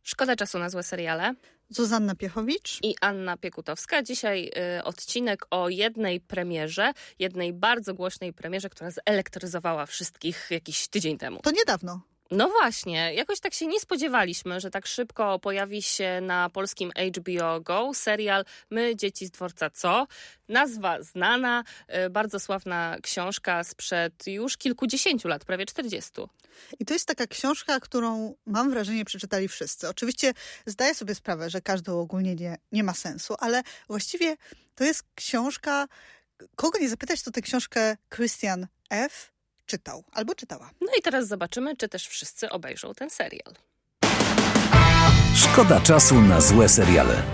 Szkoda czasu na złe seriale. Zuzanna Piechowicz I Anna Piekutowska. Dzisiaj odcinek o jednej premierze, jednej bardzo głośnej premierze, która zelektryzowała wszystkich jakiś tydzień temu. To niedawno. No właśnie, jakoś tak się nie spodziewaliśmy, że tak szybko pojawi się na polskim HBO Go serial My, dzieci z dworca Co? Nazwa znana, bardzo sławna książka sprzed już kilkudziesięciu lat, prawie 40. I to jest taka książka, którą mam wrażenie przeczytali wszyscy. Oczywiście zdaję sobie sprawę, że każde uogólnienie nie ma sensu, ale właściwie to jest książka, kogo nie zapytać, to tę książkę Christian F. czytał albo czytała. No i teraz zobaczymy, czy też wszyscy obejrzą ten serial. Szkoda czasu na złe seriale.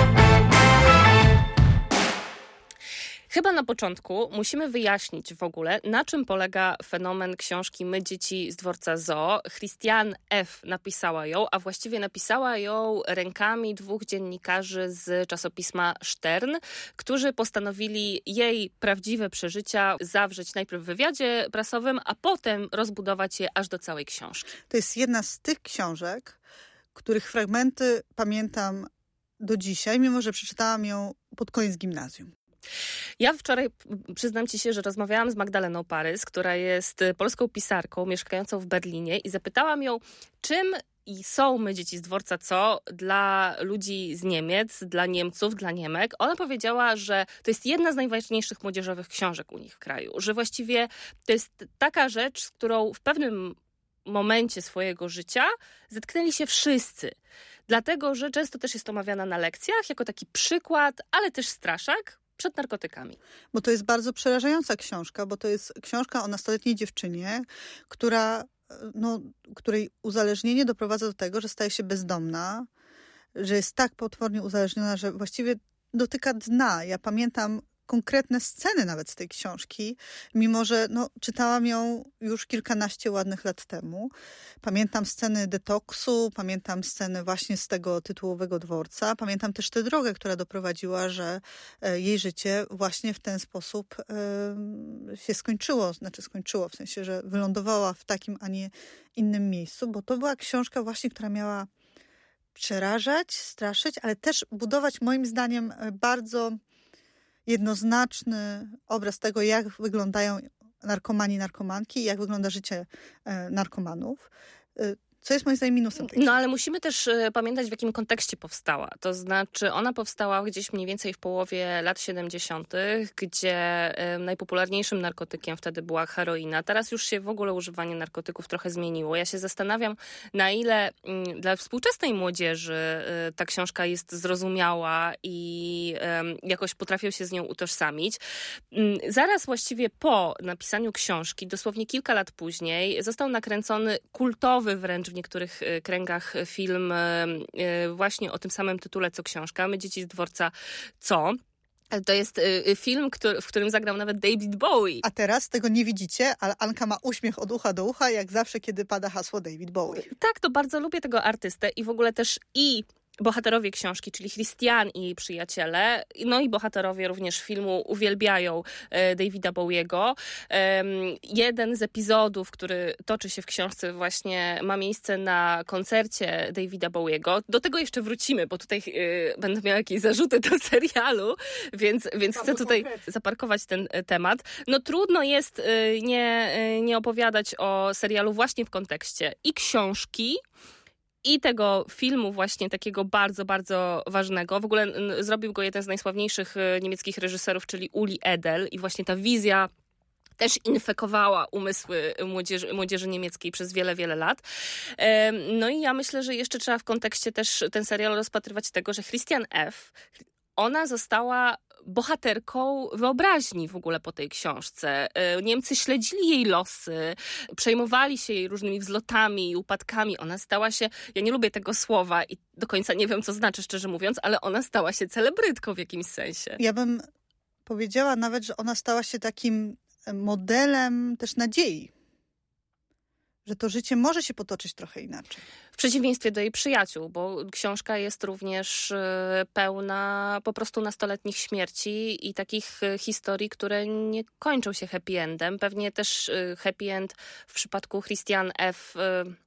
Chyba na początku musimy wyjaśnić w ogóle, na czym polega fenomen książki My, dzieci z dworca Zoo. Christian F. napisała ją, a właściwie napisała ją rękami dwóch dziennikarzy z czasopisma Stern, którzy postanowili jej prawdziwe przeżycia zawrzeć najpierw w wywiadzie prasowym, a potem rozbudować je aż do całej książki. To jest jedna z tych książek, których fragmenty pamiętam do dzisiaj, mimo że przeczytałam ją pod koniec gimnazjum. Ja wczoraj, przyznam ci się, że rozmawiałam z Magdaleną Parys, która jest polską pisarką mieszkającą w Berlinie i zapytałam ją, czym są My, dzieci z dworca Co? Dla ludzi z Niemiec, dla Niemców, dla Niemek. Ona powiedziała, że to jest jedna z najważniejszych młodzieżowych książek u nich w kraju, że właściwie to jest taka rzecz, z którą w pewnym momencie swojego życia zetknęli się wszyscy. Dlatego, że często też jest omawiana na lekcjach jako taki przykład, ale też straszak przed narkotykami. Bo to jest bardzo przerażająca książka, bo to jest książka o nastoletniej dziewczynie, której uzależnienie doprowadza do tego, że staje się bezdomna, że jest tak potwornie uzależniona, że właściwie dotyka dna. Ja pamiętam konkretne sceny nawet z tej książki, mimo że czytałam ją już kilkanaście ładnych lat temu. Pamiętam sceny detoksu, pamiętam sceny właśnie z tego tytułowego dworca. Pamiętam też tę drogę, która doprowadziła, że jej życie właśnie w ten sposób się skończyło. Znaczy skończyło, w sensie, że wylądowała w takim, a nie innym miejscu, bo to była książka właśnie, która miała przerażać, straszyć, ale też budować moim zdaniem bardzo jednoznaczny obraz tego, jak wyglądają narkomani i narkomanki, jak wygląda życie narkomanów, co jest moim zdaniem minusem tej książki. No ale musimy też pamiętać, w jakim kontekście powstała. To znaczy ona powstała gdzieś mniej więcej w połowie lat 70., gdzie najpopularniejszym narkotykiem wtedy była heroina. Teraz już się w ogóle używanie narkotyków trochę zmieniło. Ja się zastanawiam, na ile dla współczesnej młodzieży ta książka jest zrozumiała i jakoś potrafią się z nią utożsamić. Zaraz właściwie po napisaniu książki, dosłownie kilka lat później, został nakręcony kultowy wręcz w niektórych kręgach film właśnie o tym samym tytule co książka, My, dzieci z dworca Co? To jest film, w którym zagrał nawet David Bowie. A teraz tego nie widzicie, ale Anka ma uśmiech od ucha do ucha, jak zawsze, kiedy pada hasło David Bowie. Tak, to bardzo lubię tego artystę i w ogóle też bohaterowie książki, czyli Christian i jej przyjaciele, no i bohaterowie również filmu uwielbiają Davida Bowiego. Jeden z epizodów, który toczy się w książce, właśnie ma miejsce na koncercie Davida Bowiego. Do tego jeszcze wrócimy, bo tutaj będę miała jakieś zarzuty do serialu, więc chcę tutaj zaparkować ten temat. No trudno jest nie opowiadać o serialu właśnie w kontekście i książki, i tego filmu właśnie takiego bardzo, bardzo ważnego. W ogóle zrobił go jeden z najsławniejszych niemieckich reżyserów, czyli Uli Edel. I właśnie ta wizja też infekowała umysły młodzieży niemieckiej przez wiele, wiele lat. No i ja myślę, że jeszcze trzeba w kontekście też ten serial rozpatrywać tego, że Christian F., ona została bohaterką wyobraźni w ogóle po tej książce. Niemcy śledzili jej losy, przejmowali się jej różnymi wzlotami i upadkami. Ona stała się, ja nie lubię tego słowa i do końca nie wiem, co znaczy, szczerze mówiąc, ale ona stała się celebrytką w jakimś sensie. Ja bym powiedziała nawet, że ona stała się takim modelem też nadziei. Że to życie może się potoczyć trochę inaczej. W przeciwieństwie do jej przyjaciół, bo książka jest również pełna po prostu nastoletnich śmierci i takich historii, które nie kończą się happy endem. Pewnie też happy end w przypadku Christian F.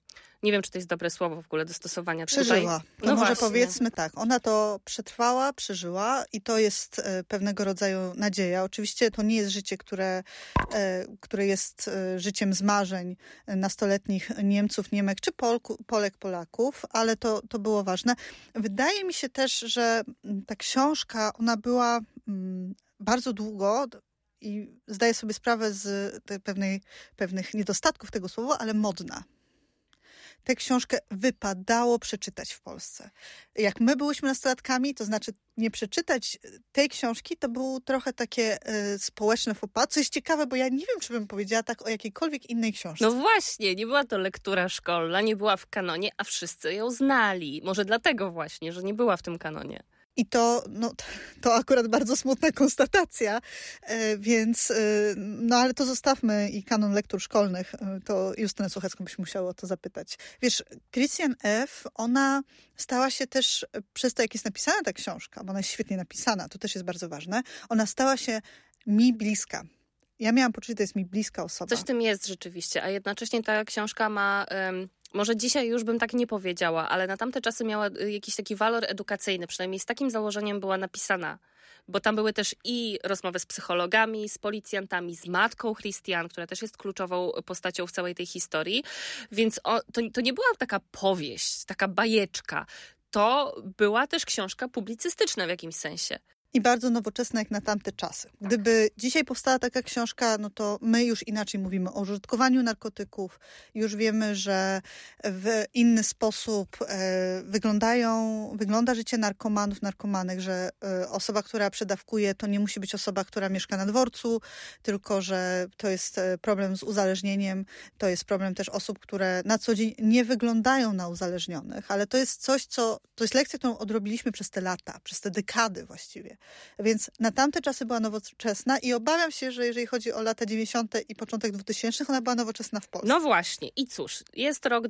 nie wiem, czy to jest dobre słowo w ogóle, dostosowania. Przeżyła. Tutaj. No może właśnie. Powiedzmy tak, ona to przetrwała, przeżyła i to jest pewnego rodzaju nadzieja. Oczywiście to nie jest życie, które jest życiem z marzeń nastoletnich Niemców, Niemek czy Polek, Polaków, ale to było ważne. Wydaje mi się też, że ta książka, ona była bardzo długo i zdaję sobie sprawę z pewnych niedostatków tego słowa, ale modna. Tę książkę wypadało przeczytać w Polsce. Jak my byłyśmy nastolatkami, to znaczy nie przeczytać tej książki, to było trochę takie społeczne faux pas, co jest ciekawe, bo ja nie wiem, czy bym powiedziała tak o jakiejkolwiek innej książce. No właśnie, nie była to lektura szkolna, nie była w kanonie, a wszyscy ją znali. Może dlatego właśnie, że nie była w tym kanonie. I to akurat bardzo smutna konstatacja, więc, ale to zostawmy i kanon lektur szkolnych, to Justynę Suchecką byśmy musiały o to zapytać. Wiesz, Christian F., ona stała się też, przez to jak jest napisana ta książka, bo ona jest świetnie napisana, to też jest bardzo ważne, ona stała się mi bliska. Ja miałam poczucie, że to jest mi bliska osoba. Coś w tym jest rzeczywiście, a jednocześnie ta książka ma... Może dzisiaj już bym tak nie powiedziała, ale na tamte czasy miała jakiś taki walor edukacyjny, przynajmniej z takim założeniem była napisana. Bo tam były też i rozmowy z psychologami, z policjantami, z matką Christian, która też jest kluczową postacią w całej tej historii. Więc to nie była taka powieść, taka bajeczka. To była też książka publicystyczna w jakimś sensie. I bardzo nowoczesna jak na tamte czasy. Gdyby dzisiaj powstała taka książka, no to my już inaczej mówimy o użytkowaniu narkotyków. Już wiemy, że w inny sposób wygląda życie narkomanów, narkomanek, że osoba, która przedawkuje, to nie musi być osoba, która mieszka na dworcu, tylko że to jest problem z uzależnieniem. To jest problem też osób, które na co dzień nie wyglądają na uzależnionych, ale to jest coś, to jest lekcja, którą odrobiliśmy przez te lata, przez te dekady właściwie. Więc na tamte czasy była nowoczesna i obawiam się, że jeżeli chodzi o lata 90. i początek 2000, ona była nowoczesna w Polsce. No właśnie. I cóż, jest rok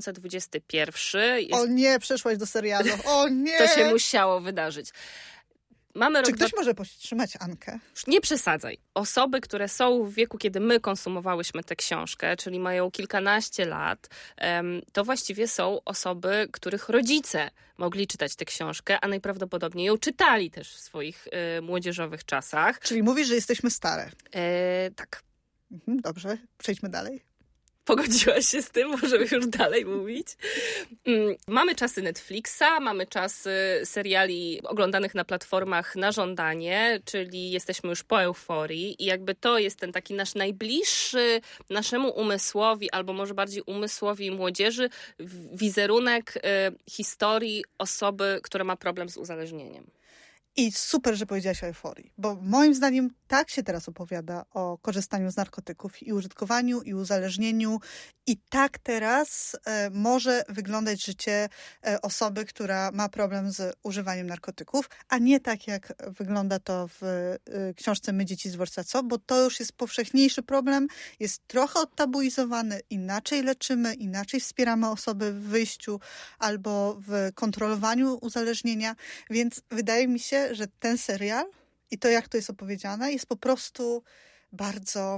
2021. O nie, przeszłaś do serialu. O nie! To się musiało wydarzyć. Czy ktoś może powstrzymać Ankę? Już nie przesadzaj. Osoby, które są w wieku, kiedy my konsumowałyśmy tę książkę, czyli mają kilkanaście lat, to właściwie są osoby, których rodzice mogli czytać tę książkę, a najprawdopodobniej ją czytali też w swoich młodzieżowych czasach. Czyli mówisz, że jesteśmy stare. Tak. Dobrze, przejdźmy dalej. Pogodziłaś się z tym? Możemy już dalej mówić. Mamy czasy Netflixa, mamy czasy seriali oglądanych na platformach na żądanie, czyli jesteśmy już po euforii i jakby to jest ten taki nasz najbliższy naszemu umysłowi, albo może bardziej umysłowi młodzieży, wizerunek historii osoby, która ma problem z uzależnieniem. I super, że powiedziałaś o euforii, bo moim zdaniem tak się teraz opowiada o korzystaniu z narkotyków i użytkowaniu i uzależnieniu i tak teraz może wyglądać życie osoby, która ma problem z używaniem narkotyków, a nie tak jak wygląda to w książce My dzieci z dworca co, bo to już jest powszechniejszy problem, jest trochę odtabuizowany, inaczej leczymy, inaczej wspieramy osoby w wyjściu albo w kontrolowaniu uzależnienia, więc wydaje mi się, że ten serial i to, jak to jest opowiedziane, jest po prostu bardzo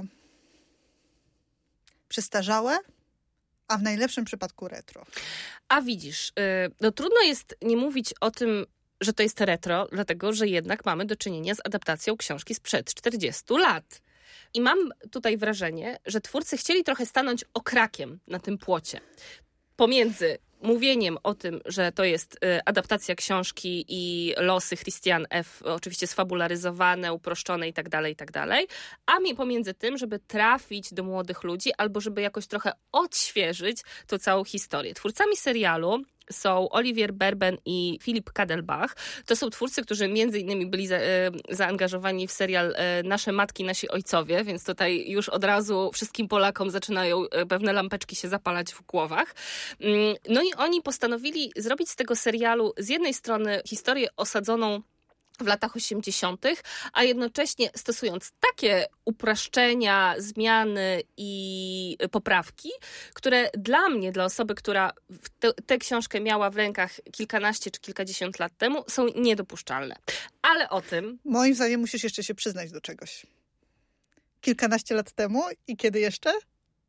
przestarzałe, a w najlepszym przypadku retro. A widzisz, no trudno jest nie mówić o tym, że to jest retro, dlatego, że jednak mamy do czynienia z adaptacją książki sprzed 40 lat. I mam tutaj wrażenie, że twórcy chcieli trochę stanąć okrakiem na tym płocie. Pomiędzy mówieniem o tym, że to jest adaptacja książki i losy Christian F., oczywiście sfabularyzowane, uproszczone i tak dalej, a pomiędzy tym, żeby trafić do młodych ludzi albo żeby jakoś trochę odświeżyć tą całą historię. Twórcami serialu są Olivier Berben i Filip Kadelbach. To są twórcy, którzy między innymi byli zaangażowani w serial Nasze matki, nasi ojcowie, więc tutaj już od razu wszystkim Polakom zaczynają pewne lampeczki się zapalać w głowach. No i oni postanowili zrobić z tego serialu z jednej strony historię osadzoną w latach 80., a jednocześnie stosując takie upraszczenia, zmiany i poprawki, które dla mnie, dla osoby, która tę książkę miała w rękach kilkanaście czy kilkadziesiąt lat temu, są niedopuszczalne. Ale o tym... Moim zdaniem musisz jeszcze się przyznać do czegoś. Kilkanaście lat temu i kiedy jeszcze?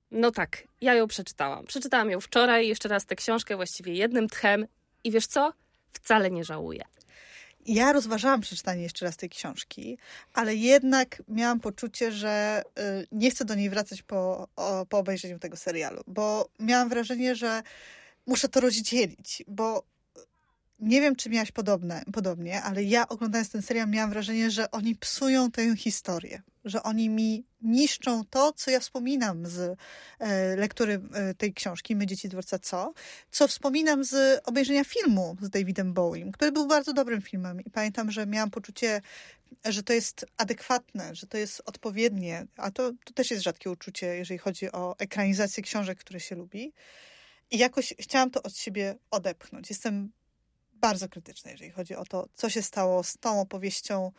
No tak, ja ją przeczytałam. Przeczytałam ją wczoraj, jeszcze raz tę książkę właściwie jednym tchem i wiesz co? Wcale nie żałuję. Ja rozważałam przeczytanie jeszcze raz tej książki, ale jednak miałam poczucie, że nie chcę do niej wracać po obejrzeniu tego serialu, bo miałam wrażenie, że muszę to rozdzielić, bo nie wiem, czy miałaś podobnie, ale ja oglądając ten serial miałam wrażenie, że oni psują tę historię, że oni mi niszczą to, co ja wspominam z lektury tej książki My, dzieci dworca co wspominam z obejrzenia filmu z Davidem Bowiem, który był bardzo dobrym filmem i pamiętam, że miałam poczucie, że to jest adekwatne, że to jest odpowiednie, a to też jest rzadkie uczucie, jeżeli chodzi o ekranizację książek, które się lubi. I jakoś chciałam to od siebie odepchnąć. Jestem bardzo krytyczna, jeżeli chodzi o to, co się stało z tą opowieścią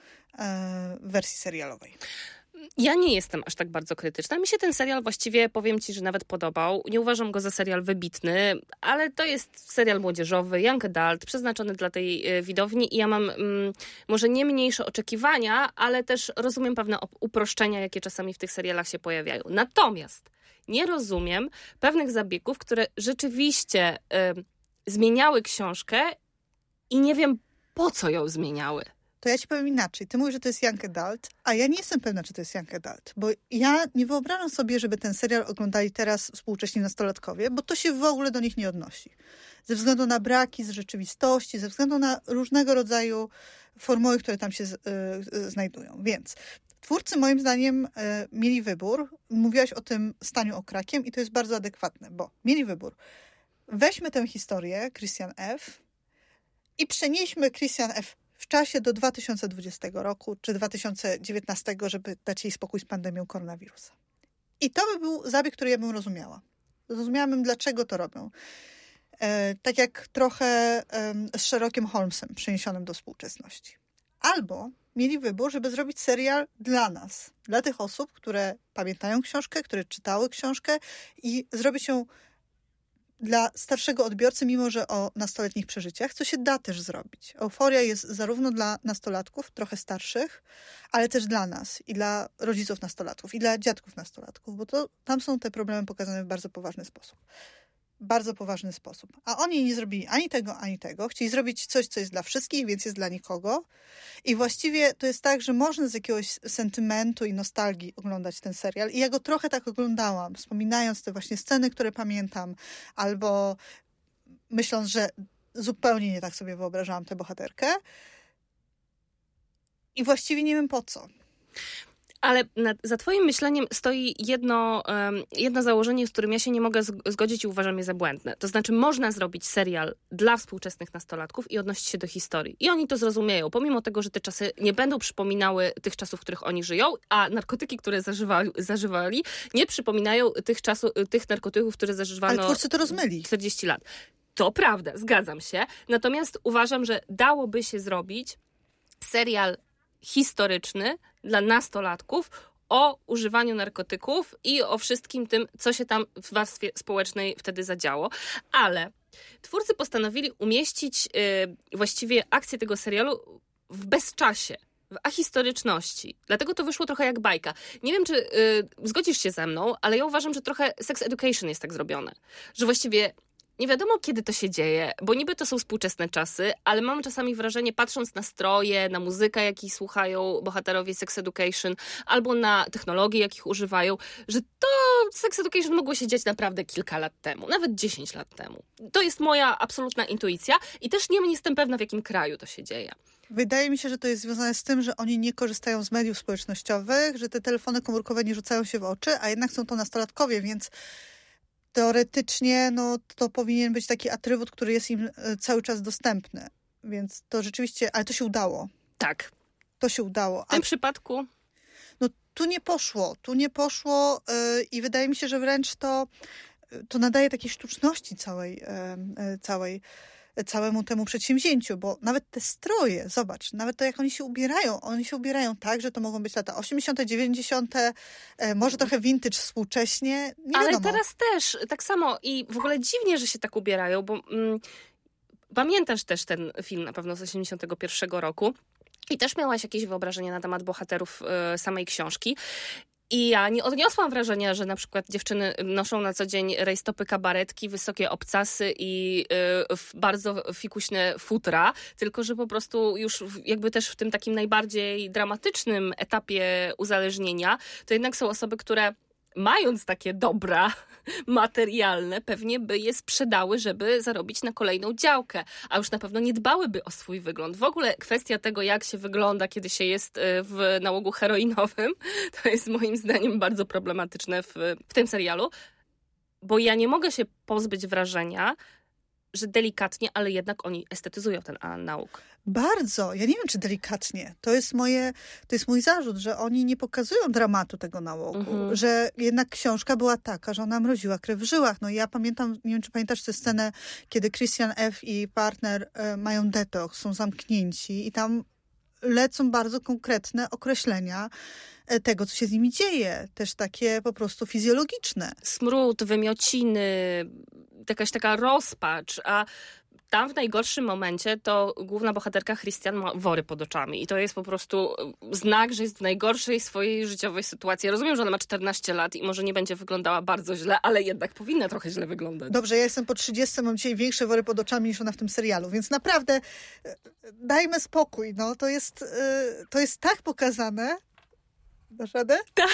w wersji serialowej. Ja nie jestem aż tak bardzo krytyczna. Mi się ten serial właściwie, powiem ci, że nawet podobał. Nie uważam go za serial wybitny, ale to jest serial młodzieżowy, young adult, przeznaczony dla tej widowni i ja mam może nie mniejsze oczekiwania, ale też rozumiem pewne uproszczenia, jakie czasami w tych serialach się pojawiają. Natomiast nie rozumiem pewnych zabiegów, które rzeczywiście zmieniały książkę i nie wiem, po co ją zmieniały. To ja ci powiem inaczej. Ty mówisz, że to jest young adult, a ja nie jestem pewna, czy to jest young adult, bo ja nie wyobrażam sobie, żeby ten serial oglądali teraz współcześni nastolatkowie, bo to się w ogóle do nich nie odnosi. Ze względu na braki z rzeczywistości, ze względu na różnego rodzaju formuły, które tam się znajdują. Więc twórcy moim zdaniem mieli wybór. Mówiłaś o tym Staniu Okrakiem i to jest bardzo adekwatne, bo mieli wybór. Weźmy tę historię Christian F. i przenieśmy Christian F. w czasie do 2020 roku czy 2019, żeby dać jej spokój z pandemią koronawirusa. I to by był zabieg, który ja bym rozumiała. Zrozumiałabym, dlaczego to robią. Tak jak trochę z Sherlockiem Holmesem przeniesionym do współczesności. Albo mieli wybór, żeby zrobić serial dla nas, dla tych osób, które pamiętają książkę, które czytały książkę i zrobić ją dla starszego odbiorcy, mimo że o nastoletnich przeżyciach, co się da też zrobić. Euforia jest zarówno dla nastolatków, trochę starszych, ale też dla nas i dla rodziców nastolatków i dla dziadków nastolatków, bo to tam są te problemy pokazane w bardzo poważny sposób. Bardzo poważny sposób. A oni nie zrobili ani tego, ani tego. Chcieli zrobić coś, co jest dla wszystkich, więc jest dla nikogo. I właściwie to jest tak, że można z jakiegoś sentymentu i nostalgii oglądać ten serial. I ja go trochę tak oglądałam, wspominając te właśnie sceny, które pamiętam, albo myśląc, że zupełnie nie tak sobie wyobrażałam tę bohaterkę. I właściwie nie wiem po co. Ale za twoim myśleniem stoi jedno założenie, z którym ja się nie mogę zgodzić i uważam je za błędne. To znaczy można zrobić serial dla współczesnych nastolatków i odnosić się do historii. I oni to zrozumieją, pomimo tego, że te czasy nie będą przypominały tych czasów, w których oni żyją, a narkotyki, które zażywali, nie przypominają tych narkotyków, które zażywano. Ale twórcy to rozmyli. 40 lat. To prawda, zgadzam się. Natomiast uważam, że dałoby się zrobić serial historyczny dla nastolatków o używaniu narkotyków i o wszystkim tym, co się tam w warstwie społecznej wtedy zadziało. Ale twórcy postanowili umieścić właściwie akcję tego serialu w bezczasie, w ahistoryczności. Dlatego to wyszło trochę jak bajka. Nie wiem, czy zgodzisz się ze mną, ale ja uważam, że trochę Sex Education jest tak zrobione. Że właściwie nie wiadomo, kiedy to się dzieje, bo niby to są współczesne czasy, ale mam czasami wrażenie, patrząc na stroje, na muzykę, jakiej słuchają bohaterowie Sex Education, albo na technologie, jakich używają, że to Sex Education mogło się dziać naprawdę kilka lat temu, nawet 10 lat temu. To jest moja absolutna intuicja i też nie jestem pewna, w jakim kraju to się dzieje. Wydaje mi się, że to jest związane z tym, że oni nie korzystają z mediów społecznościowych, że te telefony komórkowe nie rzucają się w oczy, a jednak są to nastolatkowie, więc teoretycznie to powinien być taki atrybut, który jest im cały czas dostępny. Więc to rzeczywiście, ale to się udało. Tak. To się udało. W tym przypadku? No tu nie poszło i wydaje mi się, że wręcz to nadaje takiej sztuczności całemu temu przedsięwzięciu, bo nawet te stroje, zobacz, nawet to jak oni się ubierają tak, że to mogą być lata 80., 90., może trochę vintage współcześnie, nie ale wiadomo. Teraz też tak samo i w ogóle dziwnie, że się tak ubierają, bo pamiętasz też ten film na pewno z 81 roku i też miałaś jakieś wyobrażenie na temat bohaterów samej książki. I ja nie odniosłam wrażenia, że na przykład dziewczyny noszą na co dzień rajstopy, kabaretki, wysokie obcasy i bardzo fikuśne futra, tylko że po prostu już jakby też w tym takim najbardziej dramatycznym etapie uzależnienia, to jednak są osoby, które mając takie dobra materialne, pewnie by je sprzedały, żeby zarobić na kolejną działkę, a już na pewno nie dbałyby o swój wygląd. W ogóle kwestia tego, jak się wygląda, kiedy się jest w nałogu heroinowym, to jest moim zdaniem bardzo problematyczne w tym serialu, bo ja nie mogę się pozbyć wrażenia, że delikatnie, ale jednak oni estetyzują ten nałóg. Bardzo. Ja nie wiem, czy delikatnie. To jest mój zarzut, że oni nie pokazują dramatu tego nałogu. Że jednak książka była taka, że ona mroziła krew w żyłach. No i ja pamiętam, nie wiem, czy pamiętasz tę scenę, kiedy Christian F. i partner mają detoks, są zamknięci i tam lecą bardzo konkretne określenia tego, co się z nimi dzieje. Też takie po prostu fizjologiczne. Smród, wymiociny, jakaś taka rozpacz, a tam w najgorszym momencie to główna bohaterka Christian ma wory pod oczami i to jest po prostu znak, że jest w najgorszej swojej życiowej sytuacji. Ja rozumiem, że ona ma 14 lat i może nie będzie wyglądała bardzo źle, ale jednak powinna trochę źle wyglądać. Dobrze, ja jestem po 30, mam dzisiaj większe wory pod oczami niż ona w tym serialu, więc naprawdę dajmy spokój. No, to jest tak pokazane. Dasz radę? Tak.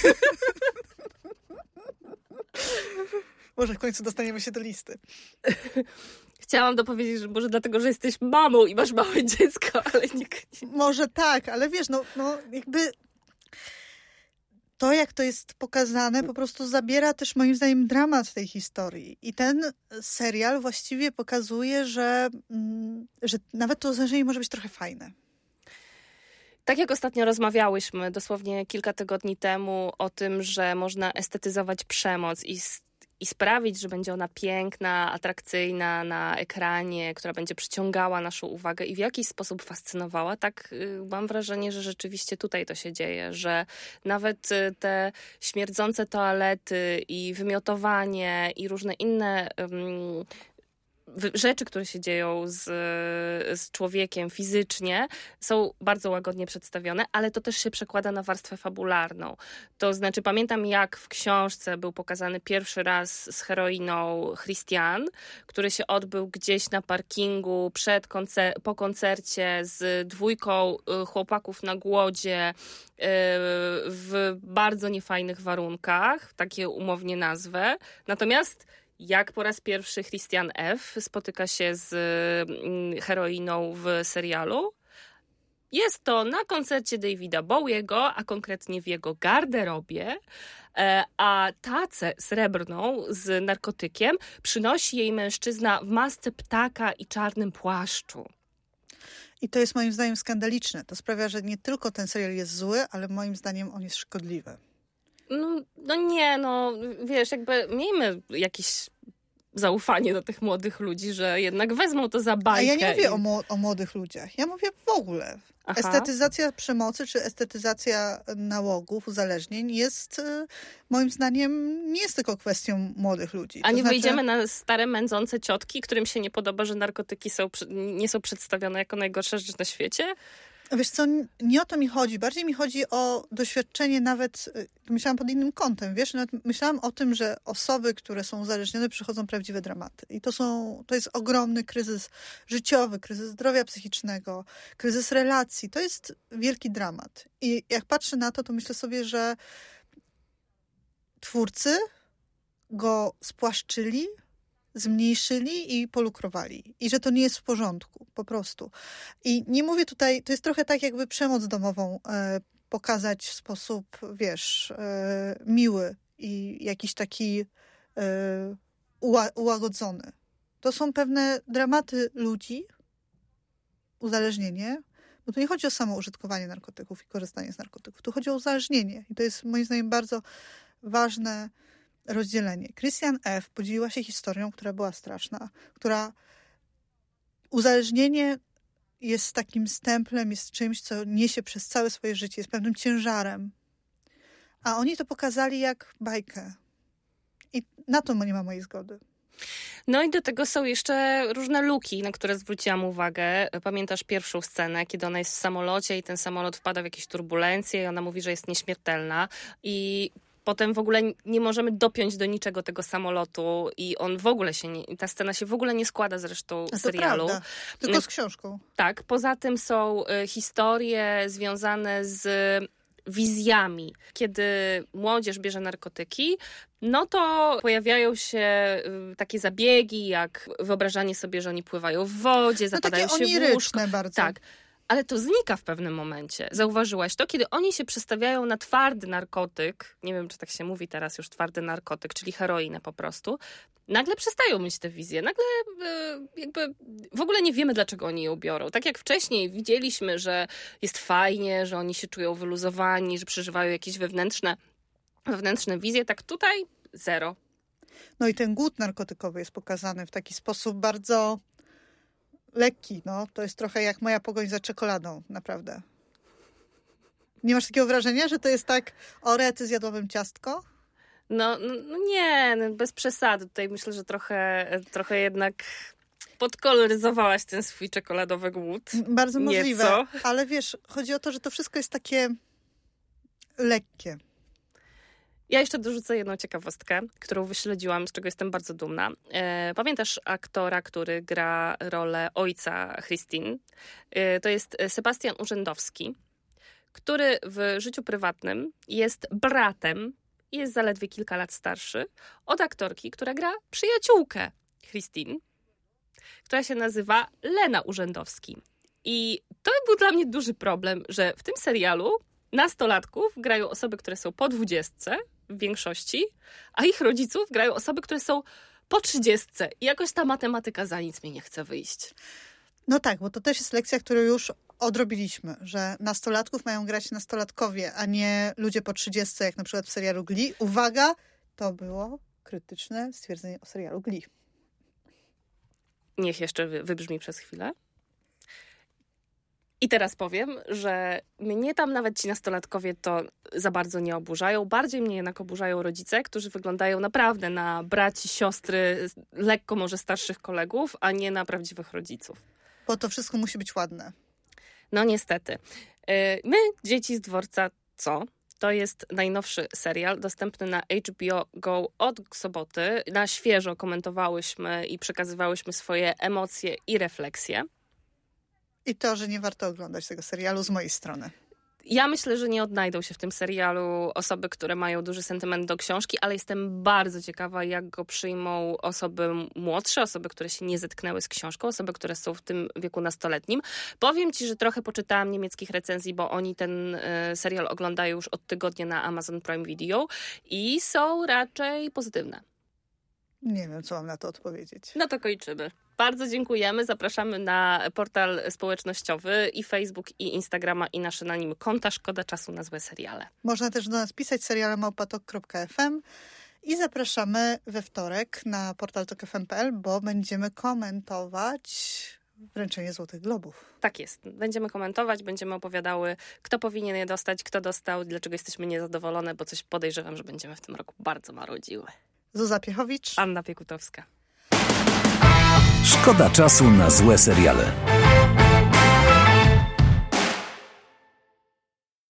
Może w końcu dostaniemy się do listy. Chciałam dopowiedzieć, że może dlatego, że jesteś mamą i masz małe dziecko, ale nie... Może tak, ale wiesz, no jakby to, jak to jest pokazane, po prostu zabiera też moim zdaniem dramat tej historii. I ten serial właściwie pokazuje, że nawet to uzależnienie może być trochę fajne. Tak jak ostatnio rozmawiałyśmy, dosłownie kilka tygodni temu, o tym, że można estetyzować przemoc i sprawić, że będzie ona piękna, atrakcyjna na ekranie, która będzie przyciągała naszą uwagę i w jakiś sposób fascynowała, tak mam wrażenie, że rzeczywiście tutaj to się dzieje, że nawet te śmierdzące toalety i wymiotowanie i różne inne rzeczy, które się dzieją z człowiekiem fizycznie, są bardzo łagodnie przedstawione, ale to też się przekłada na warstwę fabularną. To znaczy, pamiętam, jak w książce był pokazany pierwszy raz z heroiną Christian, który się odbył gdzieś na parkingu po koncercie z dwójką chłopaków na głodzie w bardzo niefajnych warunkach, takie umownie nazwę. Natomiast jak po raz pierwszy Christian F. spotyka się z heroiną w serialu? Jest to na koncercie Davida Bowiego, a konkretnie w jego garderobie, a tacę srebrną z narkotykiem przynosi jej mężczyzna w masce ptaka i czarnym płaszczu. I to jest moim zdaniem skandaliczne. To sprawia, że nie tylko ten serial jest zły, ale moim zdaniem on jest szkodliwy. Wiesz, jakby miejmy jakieś zaufanie do tych młodych ludzi, że jednak wezmą to za bajkę. A ja nie mówię o młodych ludziach. Ja mówię w ogóle. Aha. Estetyzacja przemocy czy estetyzacja nałogów, uzależnień jest, moim zdaniem, nie jest tylko kwestią młodych ludzi. A nie wyjdziemy na stare, mędzące ciotki, którym się nie podoba, że narkotyki nie są przedstawione jako najgorsza rzecz na świecie? Wiesz co, nie o to mi chodzi. Bardziej mi chodzi o doświadczenie nawet, myślałam pod innym kątem, wiesz, nawet myślałam o tym, że osoby, które są uzależnione, przechodzą prawdziwe dramaty. I to jest ogromny kryzys życiowy, kryzys zdrowia psychicznego, kryzys relacji. To jest wielki dramat. I jak patrzę na to, to myślę sobie, że twórcy go spłaszczyli, zmniejszyli i polukrowali. I że to nie jest w porządku, po prostu. I nie mówię tutaj, to jest trochę tak, jakby przemoc domową pokazać w sposób, wiesz, miły i jakiś taki ułagodzony. To są pewne dramaty ludzi, uzależnienie, bo tu nie chodzi o samo użytkowanie narkotyków i korzystanie z narkotyków. Tu chodzi o uzależnienie. I to jest moim zdaniem bardzo ważne rozdzielenie. Christian F. podzieliła się historią, która była straszna, która uzależnienie jest takim stemplem, jest czymś, co niesie przez całe swoje życie, jest pewnym ciężarem. A oni to pokazali jak bajkę. I na to nie ma mojej zgody. No i do tego są jeszcze różne luki, na które zwróciłam uwagę. Pamiętasz pierwszą scenę, kiedy ona jest w samolocie i ten samolot wpada w jakieś turbulencje i ona mówi, że jest nieśmiertelna i potem w ogóle nie możemy dopiąć do niczego tego samolotu i on w ogóle ta scena się w ogóle nie składa z resztą serialu. Prawda. Tylko z książką. Tak, poza tym są historie związane z wizjami. Kiedy młodzież bierze narkotyki, no to pojawiają się takie zabiegi, jak wyobrażanie sobie, że oni pływają w wodzie, zapadają się w łóżko. Bardzo. Tak. Ale to znika w pewnym momencie. Zauważyłaś to? Kiedy oni się przestawiają na twardy narkotyk, nie wiem, czy tak się mówi teraz już twardy narkotyk, czyli heroinę po prostu, nagle przestają mieć te wizje. Nagle jakby w ogóle nie wiemy, dlaczego oni ją biorą. Tak jak wcześniej widzieliśmy, że jest fajnie, że oni się czują wyluzowani, że przeżywają jakieś wewnętrzne wizje, tak tutaj zero. No i ten głód narkotykowy jest pokazany w taki sposób bardzo lekki. No. To jest trochę jak moja pogoń za czekoladą, naprawdę. Nie masz takiego wrażenia, że to jest tak, o rety, zjadłabym ciastko? No nie, bez przesady. Tutaj myślę, że trochę jednak podkoloryzowałaś ten swój czekoladowy głód. Bardzo możliwe, nieco. Ale wiesz, chodzi o to, że to wszystko jest takie lekkie. Ja jeszcze dorzucę jedną ciekawostkę, którą wyśledziłam, z czego jestem bardzo dumna. Pamiętasz aktora, który gra rolę ojca Christine? To jest Sebastian Urzędowski, który w życiu prywatnym jest bratem i jest zaledwie kilka lat starszy od aktorki, która gra przyjaciółkę Christine, która się nazywa Lena Urzędowski. I to był dla mnie duży problem, że w tym serialu nastolatków grają osoby, które są po 20 w większości, a ich rodziców grają osoby, które są po 30. I jakoś ta matematyka za nic mi nie chce wyjść. No tak, bo to też jest lekcja, którą już odrobiliśmy, że nastolatków mają grać nastolatkowie, a nie ludzie po 30, jak na przykład w serialu Glee. Uwaga, to było krytyczne stwierdzenie o serialu Glee. Niech jeszcze wybrzmi przez chwilę. I teraz powiem, że mnie tam nawet ci nastolatkowie to za bardzo nie oburzają. Bardziej mnie jednak oburzają rodzice, którzy wyglądają naprawdę na braci, siostry, lekko może starszych kolegów, a nie na prawdziwych rodziców. Bo to wszystko musi być ładne. No niestety. My, Dzieci z dworca, co? To jest najnowszy serial dostępny na HBO Go od soboty. Na świeżo komentowałyśmy i przekazywałyśmy swoje emocje i refleksje. I to, że nie warto oglądać tego serialu z mojej strony. Ja myślę, że nie odnajdą się w tym serialu osoby, które mają duży sentyment do książki, ale jestem bardzo ciekawa, jak go przyjmą osoby młodsze, osoby, które się nie zetknęły z książką, osoby, które są w tym wieku nastoletnim. Powiem ci, że trochę poczytałam niemieckich recenzji, bo oni ten serial oglądają już od tygodnia na Amazon Prime Video i są raczej pozytywne. Nie wiem, co mam na to odpowiedzieć. No to kończymy. Bardzo dziękujemy. Zapraszamy na portal społecznościowy i Facebook, i Instagrama, i nasze na nim konta. Szkoda czasu na złe seriale. Można też do nas pisać seriale@tok.fm i zapraszamy we wtorek na portal tokfm.pl, bo będziemy komentować wręczenie Złotych Globów. Tak jest. Będziemy komentować, będziemy opowiadały, kto powinien je dostać, kto dostał, dlaczego jesteśmy niezadowolone, bo coś podejrzewam, że będziemy w tym roku bardzo marudziły. Zuzia Piechowicz. Anna Piekutowska. Szkoda czasu na złe seriale.